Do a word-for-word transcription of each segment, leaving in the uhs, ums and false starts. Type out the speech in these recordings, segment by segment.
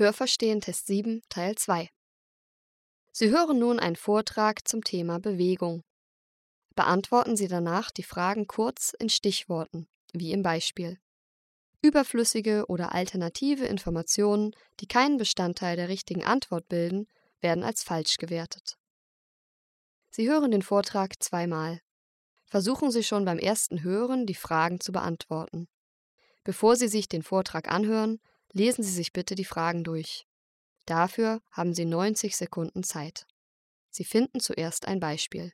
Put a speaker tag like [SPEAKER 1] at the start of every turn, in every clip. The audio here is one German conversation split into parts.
[SPEAKER 1] Hörverstehen Test sieben, Teil zwei. Sie hören nun einen Vortrag zum Thema Bewegung. Beantworten Sie danach die Fragen kurz in Stichworten, wie im Beispiel. Überflüssige oder alternative Informationen, die keinen Bestandteil der richtigen Antwort bilden, werden als falsch gewertet. Sie hören den Vortrag zweimal. Versuchen Sie schon beim ersten Hören, die Fragen zu beantworten. Bevor Sie sich den Vortrag anhören, lesen Sie sich bitte die Fragen durch. Dafür haben Sie neunzig Sekunden Zeit. Sie finden zuerst ein Beispiel.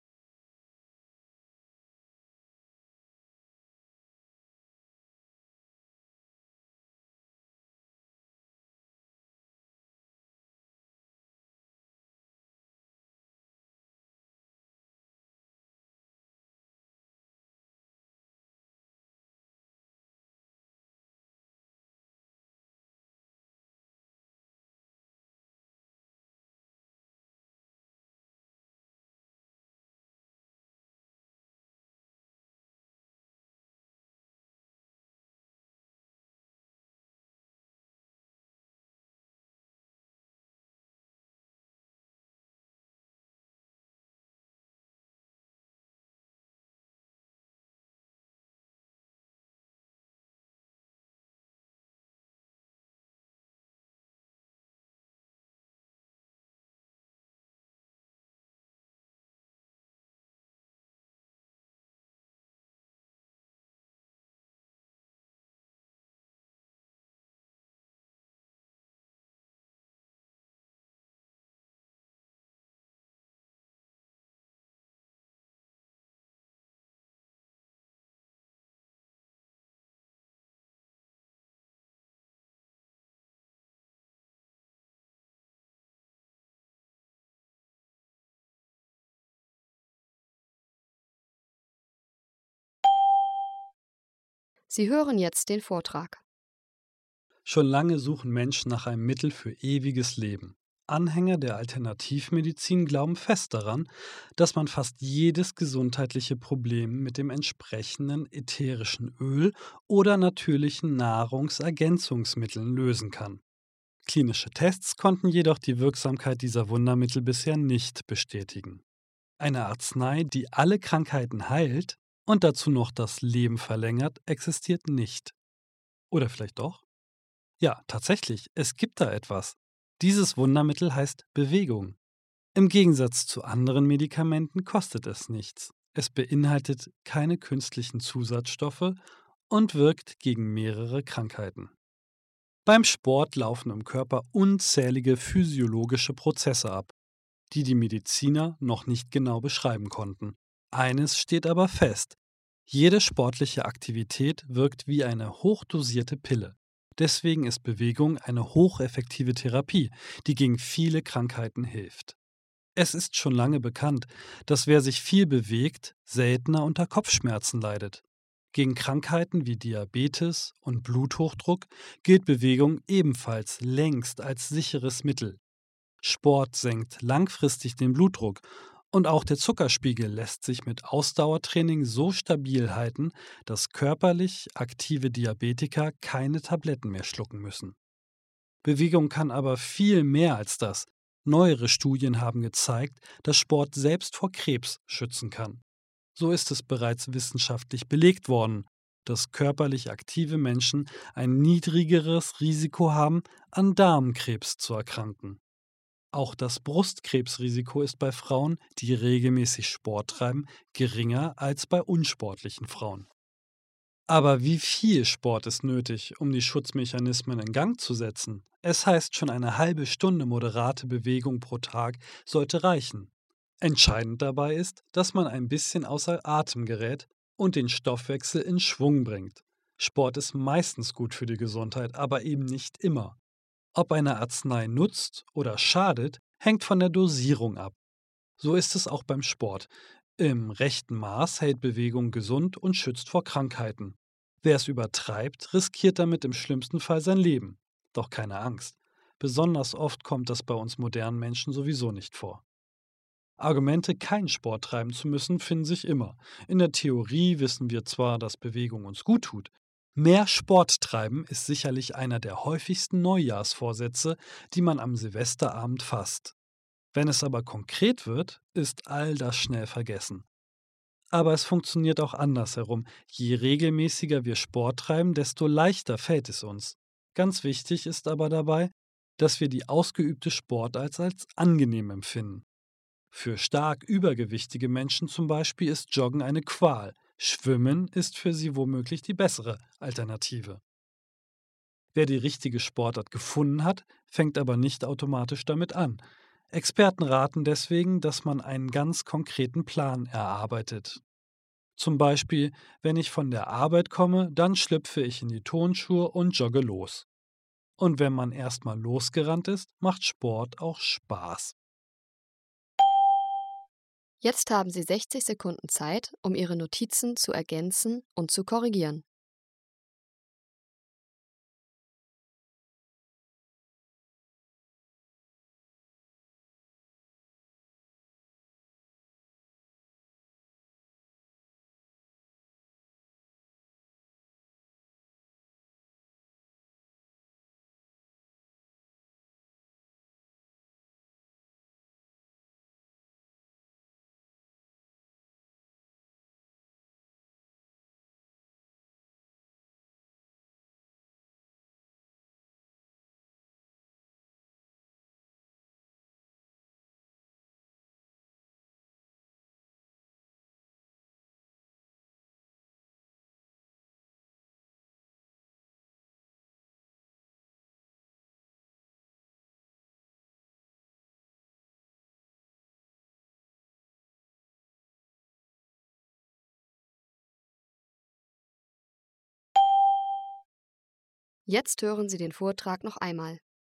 [SPEAKER 1] Sie hören jetzt den Vortrag.
[SPEAKER 2] Schon lange suchen Menschen nach einem Mittel für ewiges Leben. Anhänger der Alternativmedizin glauben fest daran, dass man fast jedes gesundheitliche Problem mit dem entsprechenden ätherischen Öl oder natürlichen Nahrungsergänzungsmitteln lösen kann. Klinische Tests konnten jedoch die Wirksamkeit dieser Wundermittel bisher nicht bestätigen. Eine Arznei, die alle Krankheiten heilt und dazu noch das Leben verlängert, existiert nicht. Oder vielleicht doch? Ja, tatsächlich, es gibt da etwas. Dieses Wundermittel heißt Bewegung. Im Gegensatz zu anderen Medikamenten kostet es nichts. Es beinhaltet keine künstlichen Zusatzstoffe und wirkt gegen mehrere Krankheiten. Beim Sport laufen im Körper unzählige physiologische Prozesse ab, die die Mediziner noch nicht genau beschreiben konnten. Eines steht aber fest: Jede sportliche Aktivität wirkt wie eine hochdosierte Pille. Deswegen ist Bewegung eine hocheffektive Therapie, die gegen viele Krankheiten hilft. Es ist schon lange bekannt, dass wer sich viel bewegt, seltener unter Kopfschmerzen leidet. Gegen Krankheiten wie Diabetes und Bluthochdruck gilt Bewegung ebenfalls längst als sicheres Mittel. Sport senkt langfristig den Blutdruck und auch der Zuckerspiegel lässt sich mit Ausdauertraining so stabil halten, dass körperlich aktive Diabetiker keine Tabletten mehr schlucken müssen. Bewegung kann aber viel mehr als das. Neuere Studien haben gezeigt, dass Sport selbst vor Krebs schützen kann. So ist es bereits wissenschaftlich belegt worden, dass körperlich aktive Menschen ein niedrigeres Risiko haben, an Darmkrebs zu erkranken. Auch das Brustkrebsrisiko ist bei Frauen, die regelmäßig Sport treiben, geringer als bei unsportlichen Frauen. Aber wie viel Sport ist nötig, um die Schutzmechanismen in Gang zu setzen? Es heißt, schon eine halbe Stunde moderate Bewegung pro Tag sollte reichen. Entscheidend dabei ist, dass man ein bisschen außer Atem gerät und den Stoffwechsel in Schwung bringt. Sport ist meistens gut für die Gesundheit, aber eben nicht immer. Ob eine Arznei nutzt oder schadet, hängt von der Dosierung ab. So ist es auch beim Sport. Im rechten Maß hält Bewegung gesund und schützt vor Krankheiten. Wer es übertreibt, riskiert damit im schlimmsten Fall sein Leben. Doch keine Angst. Besonders oft kommt das bei uns modernen Menschen sowieso nicht vor. Argumente, keinen Sport treiben zu müssen, finden sich immer. In der Theorie wissen wir zwar, dass Bewegung uns gut tut. Mehr Sport treiben ist sicherlich einer der häufigsten Neujahrsvorsätze, die man am Silvesterabend fasst. Wenn es aber konkret wird, ist all das schnell vergessen. Aber es funktioniert auch andersherum. Je regelmäßiger wir Sport treiben, desto leichter fällt es uns. Ganz wichtig ist aber dabei, dass wir die ausgeübte Sportart als angenehm empfinden. Für stark übergewichtige Menschen zum Beispiel ist Joggen eine Qual. Schwimmen ist für sie womöglich die bessere Alternative. Wer die richtige Sportart gefunden hat, fängt aber nicht automatisch damit an. Experten raten deswegen, dass man einen ganz konkreten Plan erarbeitet. Zum Beispiel, wenn ich von der Arbeit komme, dann schlüpfe ich in die Turnschuhe und jogge los. Und wenn man erstmal losgerannt ist, macht Sport auch Spaß.
[SPEAKER 1] Jetzt haben Sie sechzig Sekunden Zeit, um Ihre Notizen zu ergänzen und zu korrigieren. Jetzt hören Sie den Vortrag noch einmal.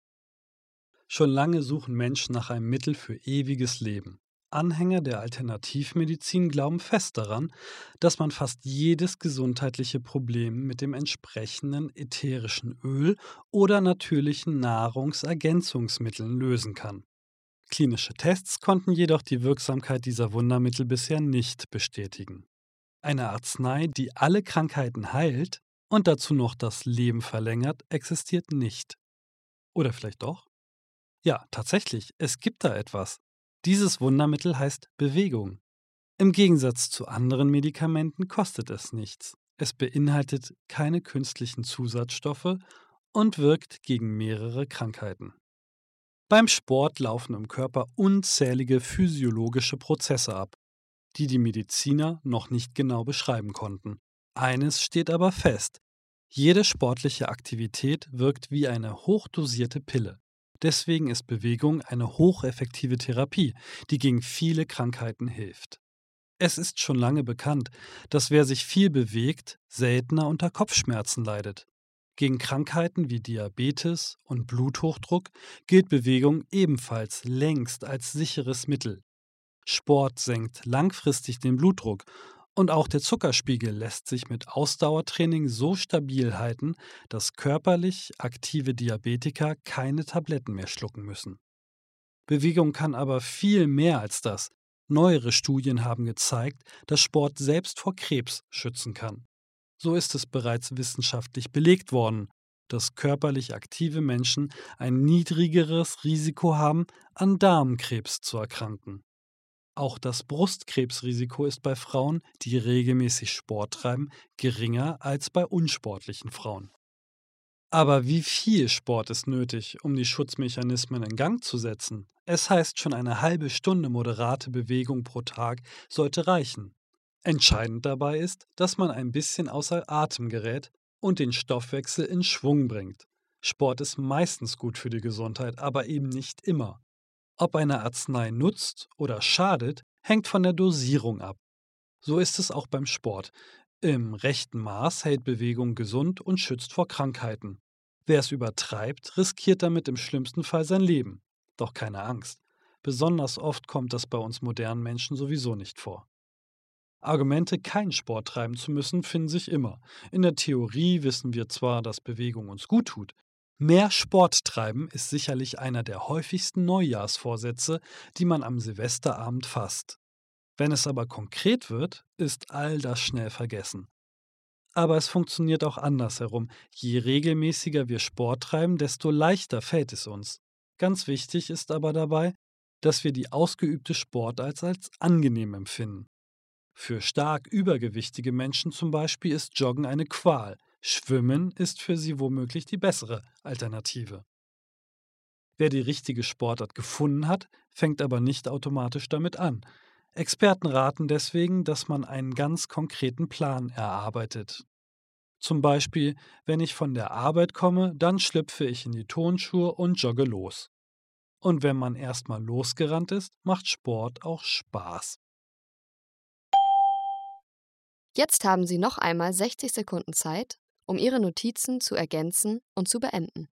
[SPEAKER 2] Schon lange suchen Menschen nach einem Mittel für ewiges Leben. Anhänger der Alternativmedizin glauben fest daran, dass man fast jedes gesundheitliche Problem mit dem entsprechenden ätherischen Öl oder natürlichen Nahrungsergänzungsmitteln lösen kann. Klinische Tests konnten jedoch die Wirksamkeit dieser Wundermittel bisher nicht bestätigen. Eine Arznei, die alle Krankheiten heilt und dazu noch das Leben verlängert, existiert nicht. Oder vielleicht doch? Ja, tatsächlich, es gibt da etwas. Dieses Wundermittel heißt Bewegung. Im Gegensatz zu anderen Medikamenten kostet es nichts. Es beinhaltet keine künstlichen Zusatzstoffe und wirkt gegen mehrere Krankheiten. Beim Sport laufen im Körper unzählige physiologische Prozesse ab, die die Mediziner noch nicht genau beschreiben konnten. Eines steht aber fest: Jede sportliche Aktivität wirkt wie eine hochdosierte Pille. Deswegen ist Bewegung eine hocheffektive Therapie, die gegen viele Krankheiten hilft. Es ist schon lange bekannt, dass wer sich viel bewegt, seltener unter Kopfschmerzen leidet. Gegen Krankheiten wie Diabetes und Bluthochdruck gilt Bewegung ebenfalls längst als sicheres Mittel. Sport senkt langfristig den Blutdruck und auch der Zuckerspiegel lässt sich mit Ausdauertraining so stabil halten, dass körperlich aktive Diabetiker keine Tabletten mehr schlucken müssen. Bewegung kann aber viel mehr als das. Neuere Studien haben gezeigt, dass Sport selbst vor Krebs schützen kann. So ist es bereits wissenschaftlich belegt worden, dass körperlich aktive Menschen ein niedrigeres Risiko haben, an Darmkrebs zu erkranken. Auch das Brustkrebsrisiko ist bei Frauen, die regelmäßig Sport treiben, geringer als bei unsportlichen Frauen. Aber wie viel Sport ist nötig, um die Schutzmechanismen in Gang zu setzen? Es heißt, schon eine halbe Stunde moderate Bewegung pro Tag sollte reichen. Entscheidend dabei ist, dass man ein bisschen außer Atem gerät und den Stoffwechsel in Schwung bringt. Sport ist meistens gut für die Gesundheit, aber eben nicht immer. Ob eine Arznei nutzt oder schadet, hängt von der Dosierung ab. So ist es auch beim Sport. Im rechten Maß hält Bewegung gesund und schützt vor Krankheiten. Wer es übertreibt, riskiert damit im schlimmsten Fall sein Leben. Doch keine Angst. Besonders oft kommt das bei uns modernen Menschen sowieso nicht vor. Argumente, keinen Sport treiben zu müssen, finden sich immer. In der Theorie wissen wir zwar, dass Bewegung uns gut tut. Mehr Sport treiben ist sicherlich einer der häufigsten Neujahrsvorsätze, die man am Silvesterabend fasst. Wenn es aber konkret wird, ist all das schnell vergessen. Aber es funktioniert auch andersherum. Je regelmäßiger wir Sport treiben, desto leichter fällt es uns. Ganz wichtig ist aber dabei, dass wir die ausgeübte Sportart als angenehm empfinden. Für stark übergewichtige Menschen zum Beispiel ist Joggen eine Qual. Schwimmen ist für sie womöglich die bessere Alternative. Wer die richtige Sportart gefunden hat, fängt aber nicht automatisch damit an. Experten raten deswegen, dass man einen ganz konkreten Plan erarbeitet. Zum Beispiel, wenn ich von der Arbeit komme, dann schlüpfe ich in die Turnschuhe und jogge los. Und wenn man erstmal losgerannt ist, macht Sport auch Spaß.
[SPEAKER 1] Jetzt haben Sie noch einmal sechzig Sekunden Zeit, um Ihre Notizen zu ergänzen und zu beenden.